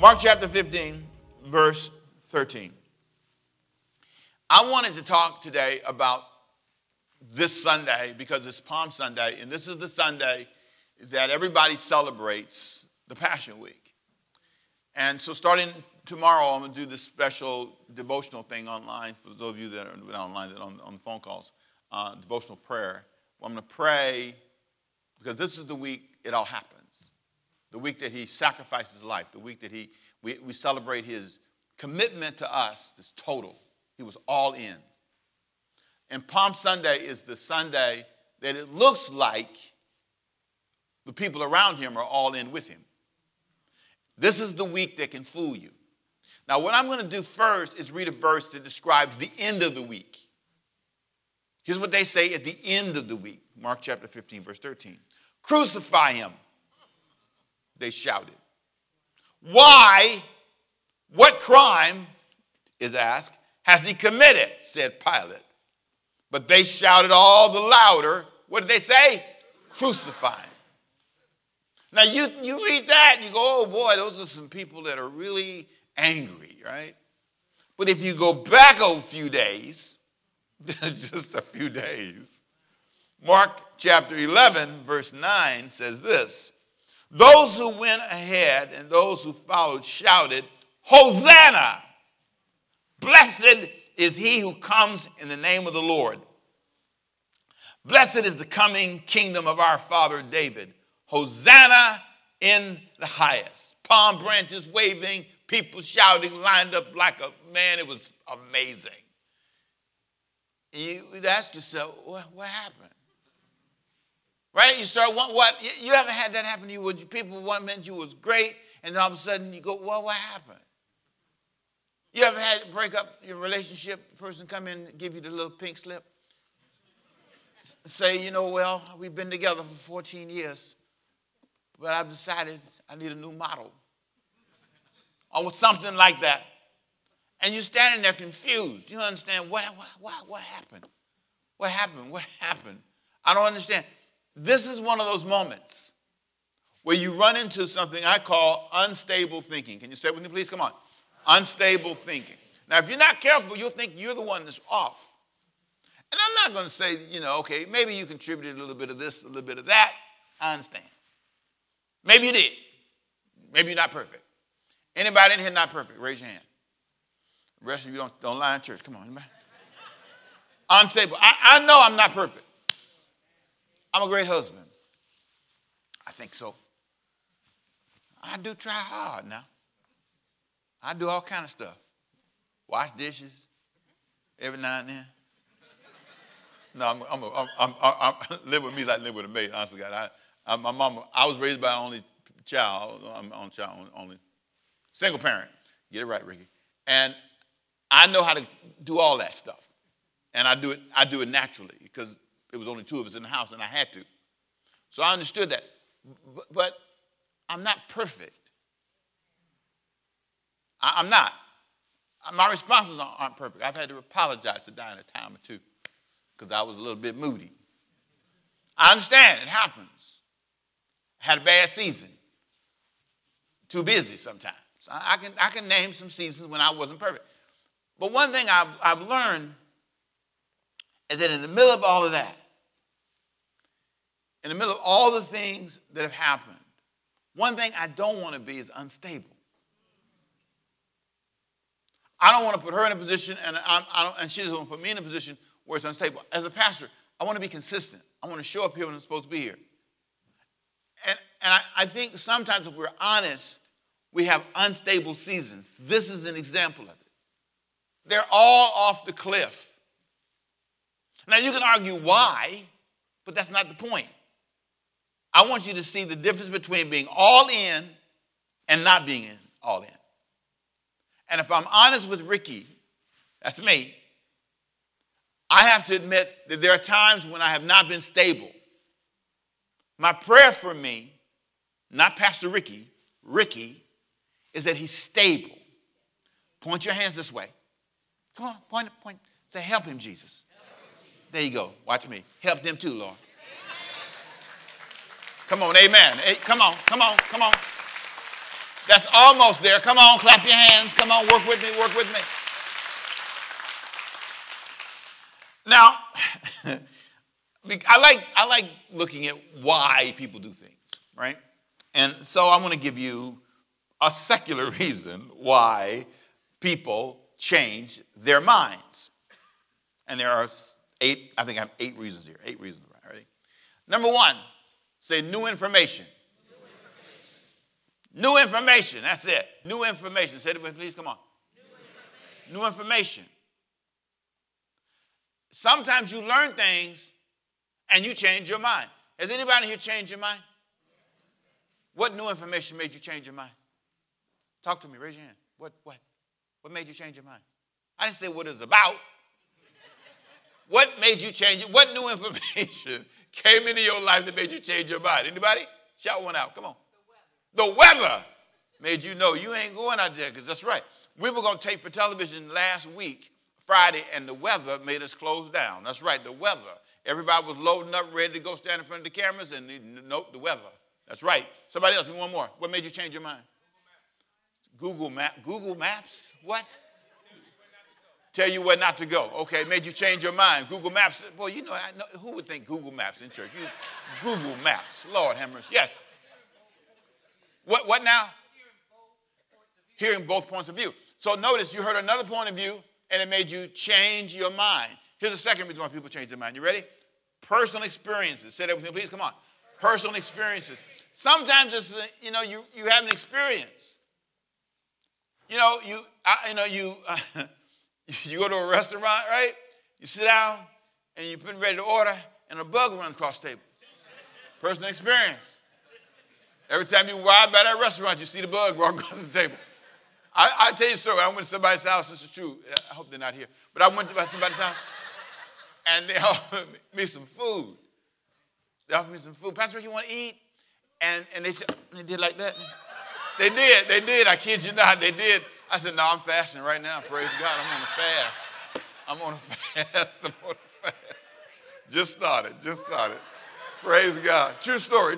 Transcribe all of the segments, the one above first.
Mark chapter 15, verse 13. I wanted to talk today about this Sunday because it's Palm Sunday, and this is the Sunday that everybody celebrates the Passion Week. And so starting tomorrow, I'm going to do this special devotional thing online. For those of you that are not online, that are on the phone calls, devotional prayer. I'm going to pray because this is the week it all happens. The week that he sacrificed his life. The week that we celebrate his commitment to us, this total. He was all in. And Palm Sunday is the Sunday that it looks like the people around him are all in with him. This is the week that can fool you. Now, what I'm going to do first is read a verse that describes the end of the week. Here's what they say at the end of the week. Mark chapter 15, verse 13. Crucify him, they shouted. Why? What crime, is asked, has he committed? Said Pilate. But they shouted all the louder. What did they say? Crucify him. Now, you read that and you go, oh, boy, those are some people that are really angry, right? But if you go back a few days, just a few days, Mark chapter 11, verse 9 says this. Those who went ahead and those who followed shouted, Hosanna! Blessed is he who comes in the name of the Lord. Blessed is the coming kingdom of our father David. Hosanna in the highest. Palm branches waving, people shouting, lined up like a man. It was amazing. You'd ask yourself, what happened? Right? You start, what? You haven't had that happen to you? People one minute you was great, and then all of a sudden you go, well, what happened? You ever had to break up your relationship, person come in and give you the little pink slip? Say, well, we've been together for 14 years, but I've decided I need a new model. Or something like that. And you're standing there confused. You don't understand what happened? What happened? What happened? I don't understand. This is one of those moments where you run into something I call unstable thinking. Can you say it with me, please? Come on. Unstable thinking. Now, if you're not careful, you'll think you're the one that's off. And I'm not going to say, okay, maybe you contributed a little bit of this, a little bit of that. I understand. Maybe you did. Maybe you're not perfect. Anybody in here not perfect? Raise your hand. The rest of you don't lie in church. Come on, anybody? Unstable. I know I'm not perfect. I'm a great husband. I think so. I do try hard now. I do all kind of stuff. Wash dishes every now and then. No, I'm live with me like live with a maid. Honestly, God, my mama. I was raised by only child. I'm on child only, single parent. Get it right, Ricky. And I know how to do all that stuff, and I do it naturally because it was only two of us in the house, and I had to. So I understood that, but I'm not perfect. I'm not. My responses aren't perfect. I've had to apologize to Diane a time or two because I was a little bit moody. I understand. It happens. I had a bad season. Too busy sometimes. I can name some seasons when I wasn't perfect. But one thing I've learned is that in the middle of all of that, in the middle of all the things that have happened, one thing I don't want to be is unstable. I don't want to put her in a position, and she doesn't want to put me in a position where it's unstable. As a pastor, I want to be consistent. I want to show up here when I'm supposed to be here. And I think sometimes if we're honest, we have unstable seasons. This is an example of it. They're all off the cliff. Now, you can argue why, but that's not the point. I want you to see the difference between being all in and not being all in. And if I'm honest with Ricky, that's me, I have to admit that there are times when I have not been stable. My prayer for me, not Pastor Ricky, is that he's stable. Point your hands this way. Come on, point. Say, help him, Jesus. There you go. Watch me. Help them too, Lord. Come on, amen. Hey, come on. That's almost there. Come on, clap your hands. Come on, work with me, work with me. Now, I like looking at why people do things, right? And so I want to give you a secular reason why people change their minds. And there are 8, I think I have 8 reasons here. 8 reasons, ready? Number 1, say new information. New information, that's it. New information. Say it with me, please, come on. New information. Sometimes you learn things and you change your mind. Has anybody here changed your mind? What new information made you change your mind? Talk to me, raise your hand. What made you change your mind? I didn't say what it's about. What made you change it? What new information came into your life that made you change your mind? Anybody? Shout one out, come on. The weather made you know you ain't going out there, because that's right. We were going to tape for television last week, Friday, and the weather made us close down. That's right, the weather. Everybody was loading up, ready to go stand in front of the cameras, and nope, the weather. That's right. Somebody else, one more. What made you change your mind? Google Maps? What? Tell you where not to go. Okay, made you change your mind. Google Maps. Boy, you know, who would think Google Maps in church? Google Maps. Lord have mercy. Yes. What now? Hearing both points of view. So notice you heard another point of view, and it made you change your mind. Here's the second reason why people change their mind. You ready? Personal experiences. Say that with me, please. Come on. Personal experiences. Sometimes it's, you have an experience. You go to a restaurant, right? You sit down, and you're getting ready to order, and a bug runs across the table. Personal experience. Every time you ride by that restaurant, you see the bug walk across the table. I'll tell you a story. I went to somebody's house. This is true. I hope they're not here. But I went to somebody's house, and they offered me some food. They offered me some food. Pastor Rick, you want to eat? And they did like that. They did. I kid you not. They did. I said, no, I'm fasting right now. Praise God. I'm on a fast. Just started. Praise God. True story.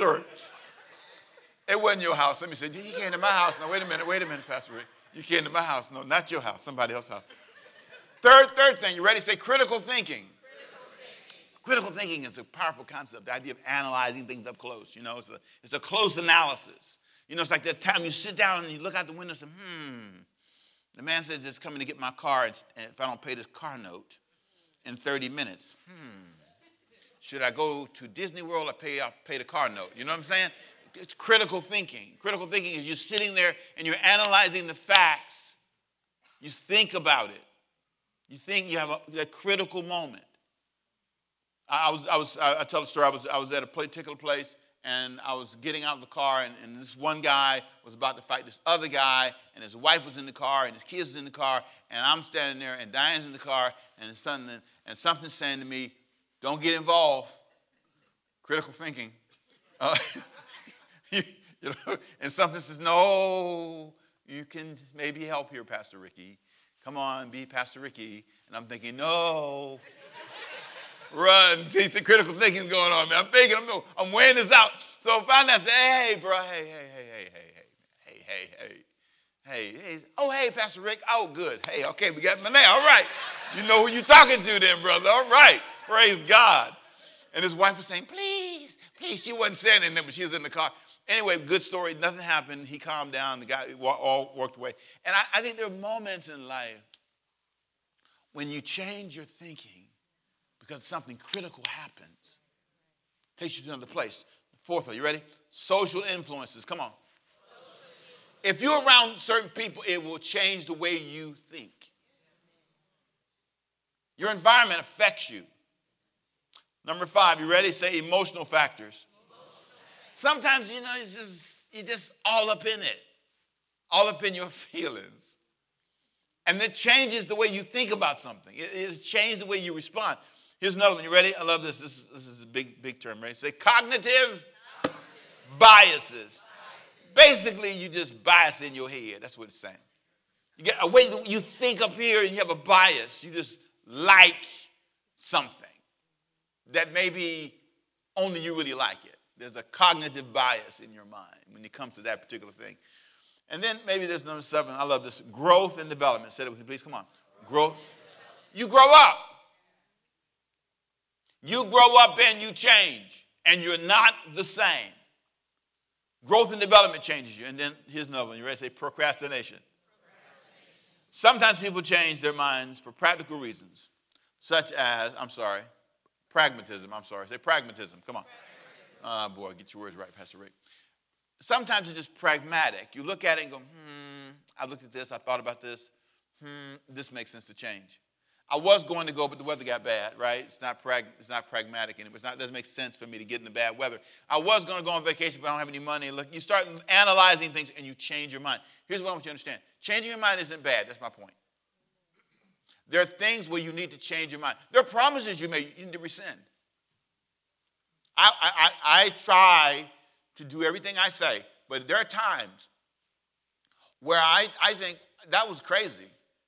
It wasn't your house. Let me say, you came to my house. No, wait a minute, Pastor Rick. You came to my house. No, not your house, somebody else's house. Third thing, you ready? Say critical thinking. Critical thinking is a powerful concept, the idea of analyzing things up close. It's a close analysis. It's like that time you sit down and you look out the window and say, the man says it's coming to get my car, and if I don't pay this car note in 30 minutes, should I go to Disney World or pay the car note? You know what I'm saying? It's critical thinking. Critical thinking is you're sitting there and you're analyzing the facts. You think about it. You think you have a critical moment. I tell the story. I was at a particular place, and I was getting out of the car, and this one guy was about to fight this other guy, and his wife was in the car, and his kids was in the car, and I'm standing there, and Diane's in the car, and something's saying to me, don't get involved. Critical thinking. And something says, no, you can maybe help here, Pastor Ricky. Come on, be Pastor Ricky. And I'm thinking, no. Run. See, the critical thinking is going on, man. I'm weighing this out. So finally I say, hey, bro, hey. Oh, hey, Pastor Rick. Oh, good. Hey, okay, we got my name. All right. You know who you're talking to then, brother. All right. Praise God. And his wife was saying, please. She wasn't saying anything, but she was in the car. Anyway, good story. Nothing happened. He calmed down. The guy all worked away. And I think there are moments in life when you change your thinking because something critical happens. Takes you to another place. Fourth, are you ready? Social influences. Come on. If you're around certain people, it will change the way you think. Your environment affects you. Number 5, you ready? Say emotional factors. Sometimes, you're just all up in it. All up in your feelings. And it changes the way you think about something. It changes the way you respond. Here's another one. You ready? I love this. This is a big term. Ready? Say cognitive biases. Basically, you just bias in your head. That's what it's saying. You get a way that you think up here and you have a bias. You just like something that maybe only you really like it. There's a cognitive bias in your mind when it comes to that particular thing. And then maybe there's number 7. I love this. Growth and development. Say it with me, please. Come on. Growth. You grow up. You grow up and you change. And you're not the same. Growth and development changes you. And then here's another one. You ready to say procrastination? Sometimes people change their minds for practical reasons, such as, pragmatism. Say pragmatism. Come on. Boy, get your words right, Pastor Rick. Sometimes it's just pragmatic. You look at it and go, I looked at this, I thought about this. This makes sense to change. I was going to go, but the weather got bad, right? It's not pragmatic anymore. It doesn't make sense for me to get in the bad weather. I was going to go on vacation, but I don't have any money. Look, you start analyzing things and you change your mind. Here's what I want you to understand. Changing your mind isn't bad. That's my point. There are things where you need to change your mind. There are promises you made you need to rescind. I try to do everything I say, but there are times where I think that was crazy.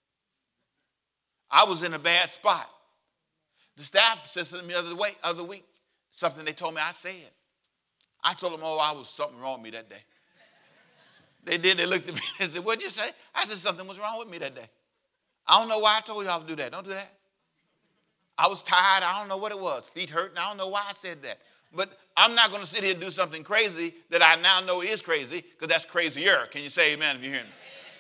I was in a bad spot. The staff said to me the other week, something they told me I said. I told them, I was something wrong with me that day. They did. They looked at me and said, what'd you say? I said, something was wrong with me that day. I don't know why I told y'all to do that. Don't do that. I was tired. I don't know what it was. Feet hurting. I don't know why I said that. But I'm not going to sit here and do something crazy that I now know is crazy, because that's crazier. Can you say amen if you hear me?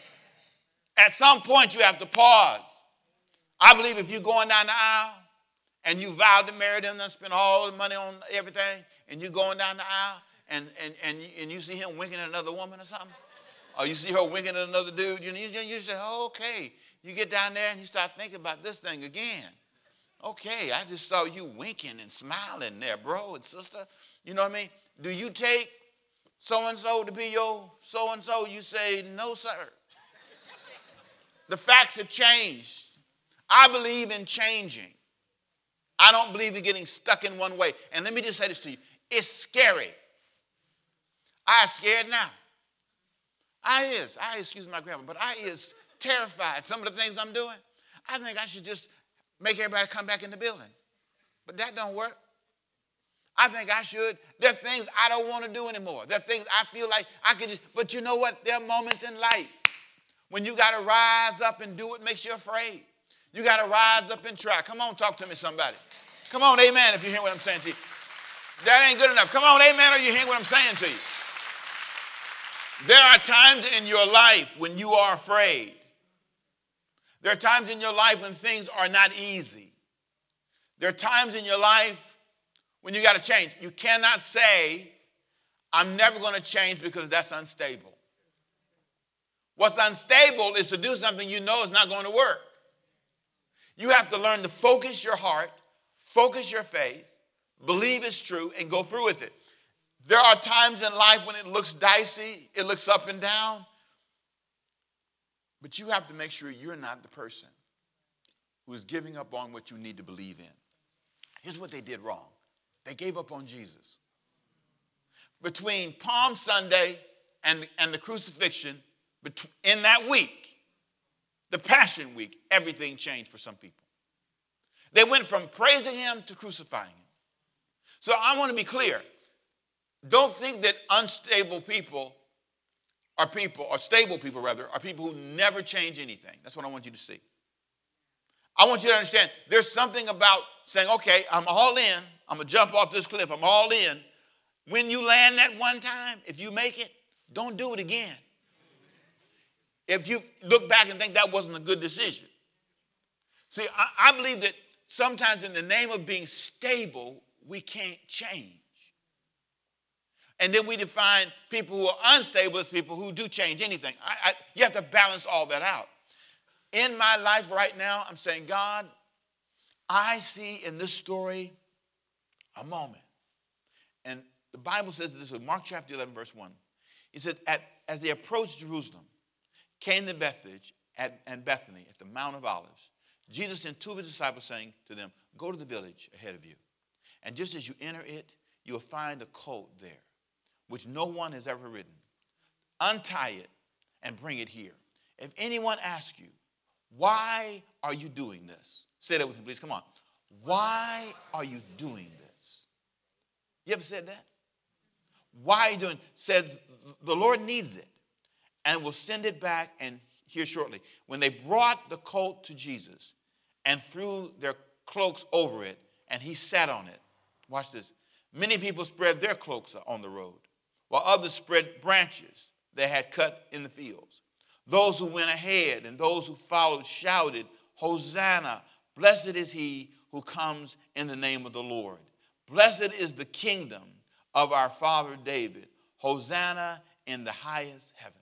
At some point, you have to pause. I believe if you're going down the aisle and you vowed to marry them and spend all the money on everything, and you're going down the aisle and you see him winking at another woman or something, or you see her winking at another dude, you say, okay. You get down there and you start thinking about this thing again. Okay, I just saw you winking and smiling there, bro and sister. You know what I mean? Do you take so-and-so to be your so-and-so? You say, no, sir. The facts have changed. I believe in changing. I don't believe in getting stuck in one way. And let me just say this to you. It's scary. I'm scared now. I excuse my grammar, but I is terrified. Some of the things I'm doing, I think I should just make everybody come back in the building. But that don't work. I think I should. There are things I don't want to do anymore. There are things I feel like I could just, but you know what? There are moments in life when you got to rise up and do what makes you afraid. You got to rise up and try. Come on, talk to me, somebody. Come on, amen, if you hear what I'm saying to you. That ain't good enough. Come on, amen, or you hear what I'm saying to you. There are times in your life when you are afraid. There are times in your life when things are not easy. There are times in your life when you got to change. You cannot say, I'm never going to change because that's unstable. What's unstable is to do something you know is not going to work. You have to learn to focus your heart, focus your faith, believe it's true, and go through with it. There are times in life when it looks dicey, it looks up and down. But you have to make sure you're not the person who is giving up on what you need to believe in. Here's what they did wrong. They gave up on Jesus. Between Palm Sunday and the crucifixion, in that week, the Passion Week, everything changed for some people. They went from praising him to crucifying him. So I want to be clear. Don't think that unstable people are people, or stable people rather, are people who never change anything. That's what I want you to see. I want you to understand there's something about saying, okay, I'm all in. I'm going to jump off this cliff. I'm all in. When you land that one time, if you make it, don't do it again. If you look back and think that wasn't a good decision. See, I believe that sometimes in the name of being stable, we can't change. And then we define people who are unstable as people who do change anything. You have to balance all that out. In my life right now, I'm saying, God, I see in this story a moment. And the Bible says this in Mark chapter 11, verse 1. He said, as they approached Jerusalem, came to Bethphage and Bethany at the Mount of Olives, Jesus sent 2 of his disciples, saying to them, go to the village ahead of you. And just as you enter it, you will find a colt there, which no one has ever ridden. Untie it and bring it here. If anyone asks you, why are you doing this? Say that with me, please. Come on. Why are you doing this? You ever said that? Why are you doing it? Says the Lord needs it. and will send it back and here shortly. When they brought the colt to Jesus and threw their cloaks over it, and he sat on it. Watch this. Many people spread their cloaks on the road, while others spread branches they had cut in the fields. Those who went ahead and those who followed shouted, Hosanna! Blessed is he who comes in the name of the Lord. Blessed is the kingdom of our father David. Hosanna in the highest heaven.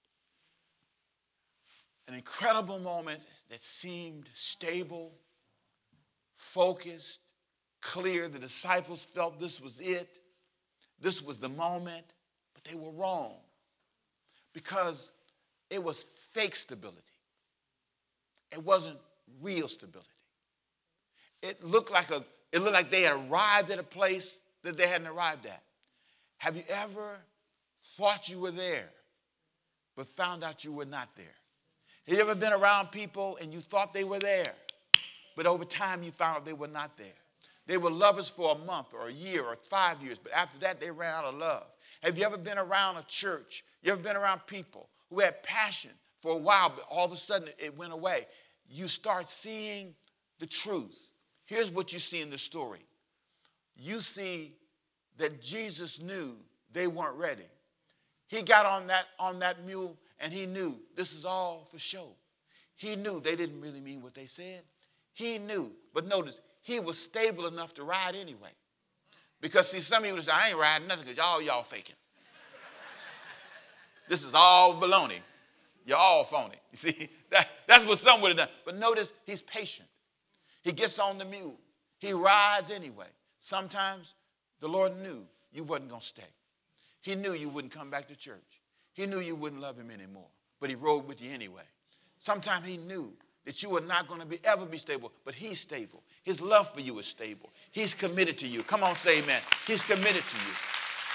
An incredible moment that seemed stable, focused, clear. The disciples felt this was it. This was the moment, but they were wrong because it was fake stability. It wasn't real stability. It looked like they had arrived at a place that they hadn't arrived at. Have you ever thought you were there, but found out you were not there? Have you ever been around people and you thought they were there, but over time you found out they were not there? They were lovers for a month or a year or 5 years, but after that they ran out of love. Have you ever been around a church? You ever been around people who had passion for a while, but all of a sudden it went away? You start seeing the truth. Here's what you see in the story. You see that Jesus knew they weren't ready. He got on that mule and he knew this is all for show. He knew they didn't really mean what they said. He knew, but notice, he was stable enough to ride anyway. Because see, some of you would say, I ain't riding nothing because y'all faking. This is all baloney. You're all phony. You see, that's what some would have done. But notice, he's patient. He gets on the mule. He rides anyway. Sometimes the Lord knew you wasn't going to stay. He knew you wouldn't come back to church. He knew you wouldn't love him anymore. But he rode with you anyway. Sometimes he knew that you were not going to ever be stable, but he's stable. His love for you is stable. He's committed to you. Come on, say amen. He's committed to you.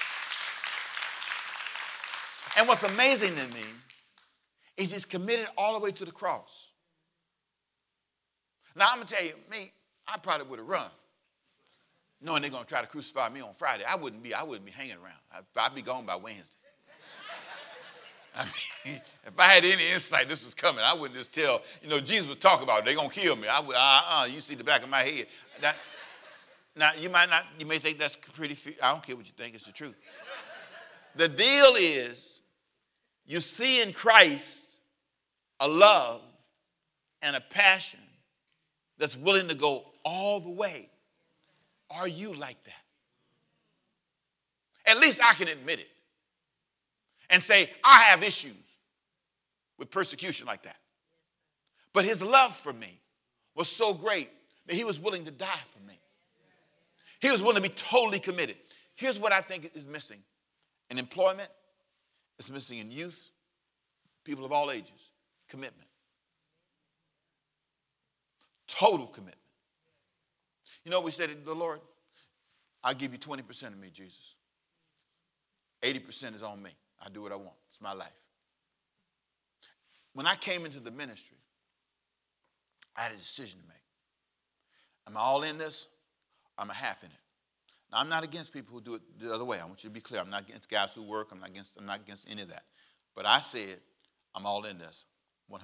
And what's amazing to me is he's committed all the way to the cross. Now, I'm going to tell you, me, I probably would have run, knowing they're going to try to crucify me on Friday. I wouldn't be hanging around. I'd be gone by Wednesday. I mean, if I had any insight this was coming, I wouldn't just tell, Jesus was talking about it. They're going to kill me. I would, you see the back of my head. Now, you may think that's pretty, I don't care what you think, it's the truth. The deal is, you see in Christ a love and a passion that's willing to go all the way. Are you like that? At least I can admit it and say, I have issues with persecution like that. But his love for me was so great that he was willing to die for me. He was willing to be totally committed. Here's what I think is missing. In employment, it's missing in youth, people of all ages, commitment. Total commitment. You know, we said to the Lord, I'll give you 20% of me, Jesus. 80% is on me. I do what I want. It's my life. When I came into the ministry, I had a decision to make. Am I all in this? Or am I half in it? Now, I'm not against people who do it the other way. I want you to be clear. I'm not against guys who work. I'm not against any of that. But I said, I'm all in this, 100%.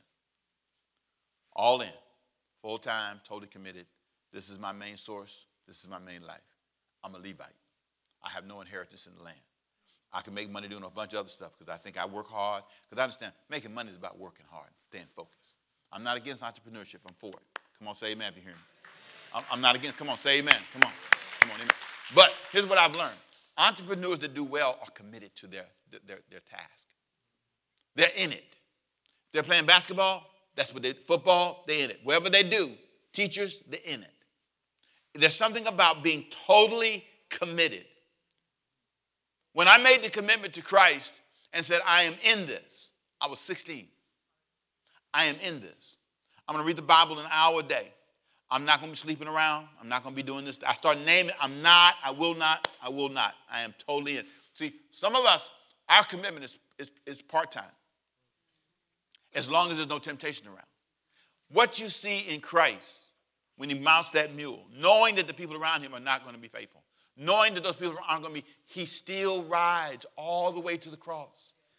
All in. Full time, totally committed. This is my main source. This is my main life. I'm a Levite. I have no inheritance in the land. I can make money doing a bunch of other stuff because I think I work hard. Because I understand making money is about working hard and staying focused. I'm not against entrepreneurship. I'm for it. Come on, say amen if you hear me. I'm not against. Come on, say amen. Come on, amen. But here's what I've learned. Entrepreneurs that do well are committed to their task. They're in it. They're playing basketball, that's what football, they're in it. Wherever they do, teachers, they're in it. There's something about being totally committed. When I made the commitment to Christ and said, I am in this, I was 16. I am in this. I'm going to read the Bible an hour a day. I'm not going to be sleeping around. I'm not going to be doing this. I start naming, I'm not, I will not, I will not. I am totally in. See, some of us, our commitment is part-time, as long as there's no temptation around. What you see in Christ when he mounts that mule, knowing that the people around him are not going to be faithful, knowing that those people aren't going to be, he still rides all the way to the cross.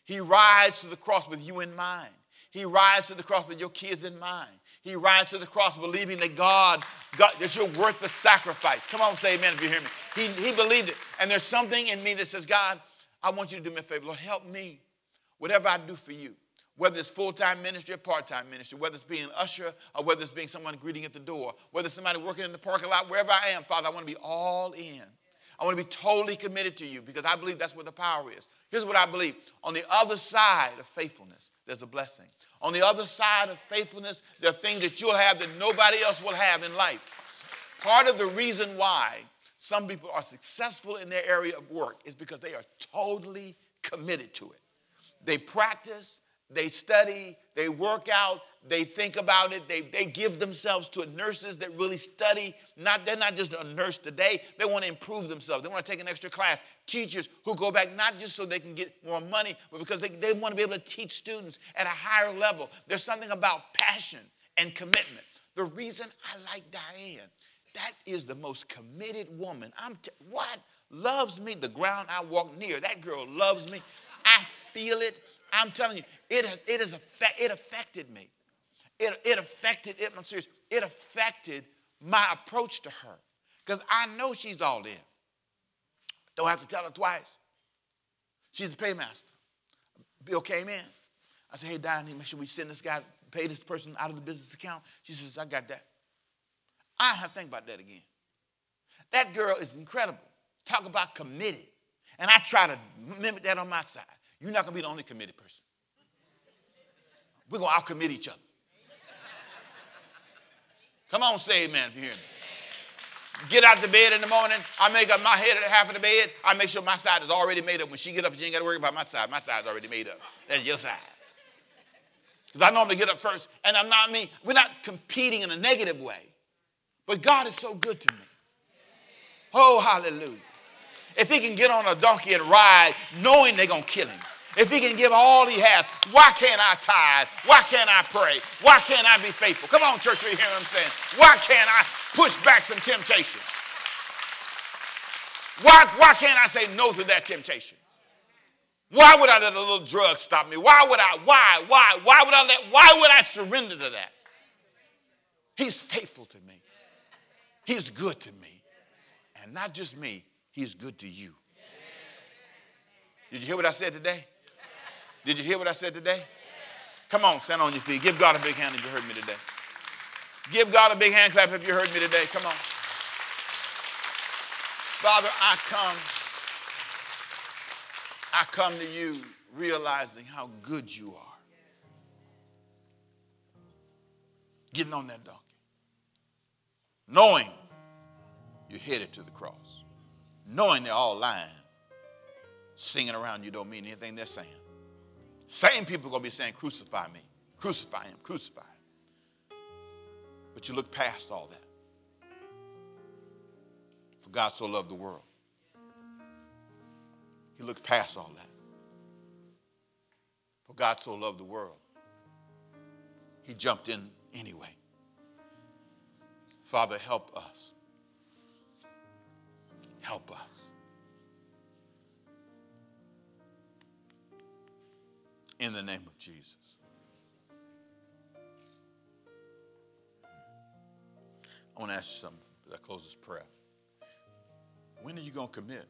He rides to the cross with you in mind. He rides to the cross with your kids in mind. He rides to the cross believing that God, that you're worth the sacrifice. Come on, say amen if you hear me. He believed it. And there's something in me that says, God, I want you to do me a favor. Lord, help me. Whatever I do for you, whether it's full-time ministry or part-time ministry, whether it's being an usher or whether it's being someone greeting at the door, whether it's somebody working in the parking lot, wherever I am, Father, I want to be all in. I want to be totally committed to you because I believe that's where the power is. Here's what I believe. On the other side of faithfulness, there's a blessing. On the other side of faithfulness, there are things that you'll have that nobody else will have in life. Part of the reason why some people are successful in their area of work is because they are totally committed to it. They practice, they study, they work out, they think about it, they give themselves to nurses that really study. They're not just a nurse today, they want to improve themselves. They want to take an extra class. Teachers who go back not just so they can get more money, but because they want to be able to teach students at a higher level. There's something about passion and commitment. The reason I like Diane, that is the most committed woman. What? Loves me the ground I walk near. That girl loves me. I feel it. I'm telling you, it affected me. It affected it. I'm serious. It affected my approach to her because I know she's all in. Don't have to tell her twice. She's the paymaster. Bill came in. I said, hey, Diane, make sure we send this guy, pay this person out of the business account. She says, I got that. I don't have to think about that again. That girl is incredible. Talk about committed. And I try to mimic that on my side. You're not going to be the only committed person. We're going to out-commit each other. Come on, say amen if you hear me. Get out the bed in the morning. I make up my head at half of the bed. I make sure my side is already made up. When she get up, she ain't got to worry about my side. My side's already made up. That's your side. Because I normally get up first, and we're not competing in a negative way. But God is so good to me. Oh, hallelujah. If he can get on a donkey and ride knowing they're going to kill him. If he can give all he has, why can't I tithe? Why can't I pray? Why can't I be faithful? Come on, church, you hear what I'm saying? Why can't I push back some temptation? Why can't I say no to that temptation? Why would I let a little drug stop me? Why would I surrender to that? He's faithful to me. He's good to me. And not just me, he's good to you. Did you hear what I said today? Did you hear what I said today? Come on, stand on your feet. Give God a big hand if you heard me today. Give God a big hand clap if you heard me today. Come on. Father, I come to you realizing how good you are. Getting on that donkey. Knowing you're headed to the cross. Knowing they're all lying. Singing around you don't mean anything they're saying. Same people are going to be saying, crucify me. Crucify him. Crucify him. But you look past all that. For God so loved the world. He looked past all that. For God so loved the world. He jumped in anyway. Father, help us. Help us. In the name of Jesus. I want to ask you something as I close this prayer. When are you going to commit?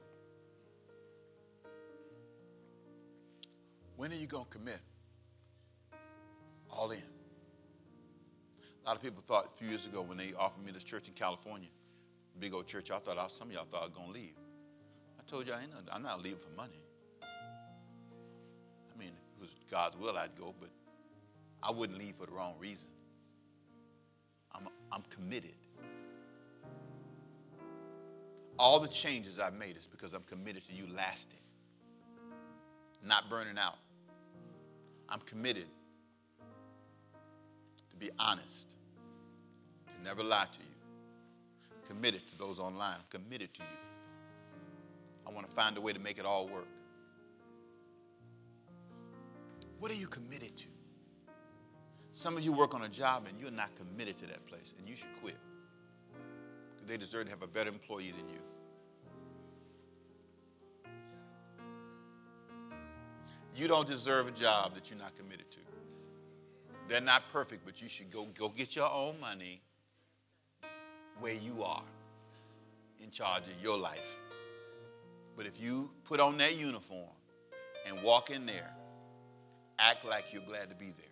When are you going to commit? All in. A lot of people thought a few years ago when they offered me this church in California, big old church, some of y'all thought I was going to leave. I told you I'm not leaving for money. I mean, if it was God's will, I'd go, but I wouldn't leave for the wrong reason. I'm committed. All the changes I've made is because I'm committed to you lasting, not burning out. I'm committed to be honest, to never lie to you. Committed to those online. I'm committed to you. I want to find a way to make it all work. What are you committed to? Some of you work on a job and you're not committed to that place, and you should quit. Because they deserve to have a better employee than you. You don't deserve a job that you're not committed to. They're not perfect, but you should go get your own money where you are in charge of your life. But if you put on that uniform and walk in there, act like you're glad to be there.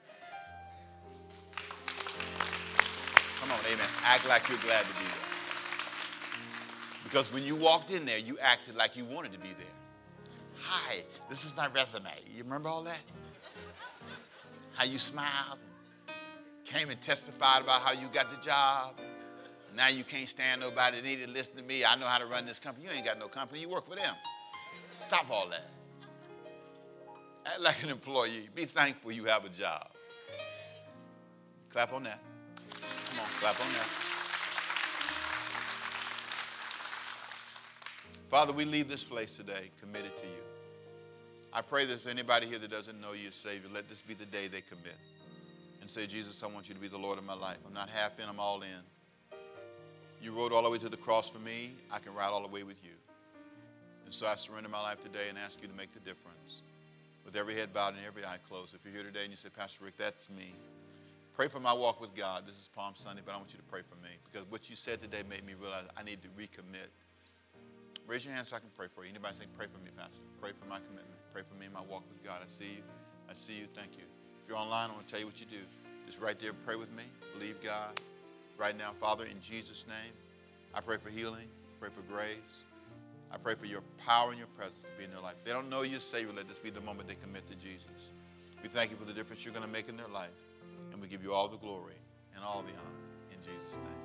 Come on, amen. Act like you're glad to be there. Because when you walked in there, you acted like you wanted to be there. Hi, this is my resume. You remember all that? How you smiled and came and testified about how you got the job. Now you can't stand nobody. They need to listen to me. I know how to run this company. You ain't got no company. You work for them. Stop all that. Act like an employee. Be thankful you have a job. Clap on that. Come on, clap on that. Father, we leave this place today committed to you. I pray there's anybody here that doesn't know you as Savior. Let this be the day they commit and say, Jesus, I want you to be the Lord of my life. I'm not half in, I'm all in. You rode all the way to the cross for me. I can ride all the way with you. And so I surrender my life today and ask you to make the difference. With every head bowed and every eye closed. If you're here today and you say, Pastor Rick, that's me. Pray for my walk with God. This is Palm Sunday, but I want you to pray for me. Because what you said today made me realize I need to recommit. Raise your hand so I can pray for you. Anybody say, pray for me, Pastor? Pray for my commitment. Pray for me in my walk with God. I see you. I see you. Thank you. If you're online, I want to tell you what you do. Just right there, pray with me. Believe God. Right now, Father, in Jesus' name, I pray for healing. Pray for grace. I pray for your power and your presence to be in their life. If they don't know you as Savior, let this be the moment they commit to Jesus. We thank you for the difference you're going to make in their life. And we give you all the glory and all the honor in Jesus' name.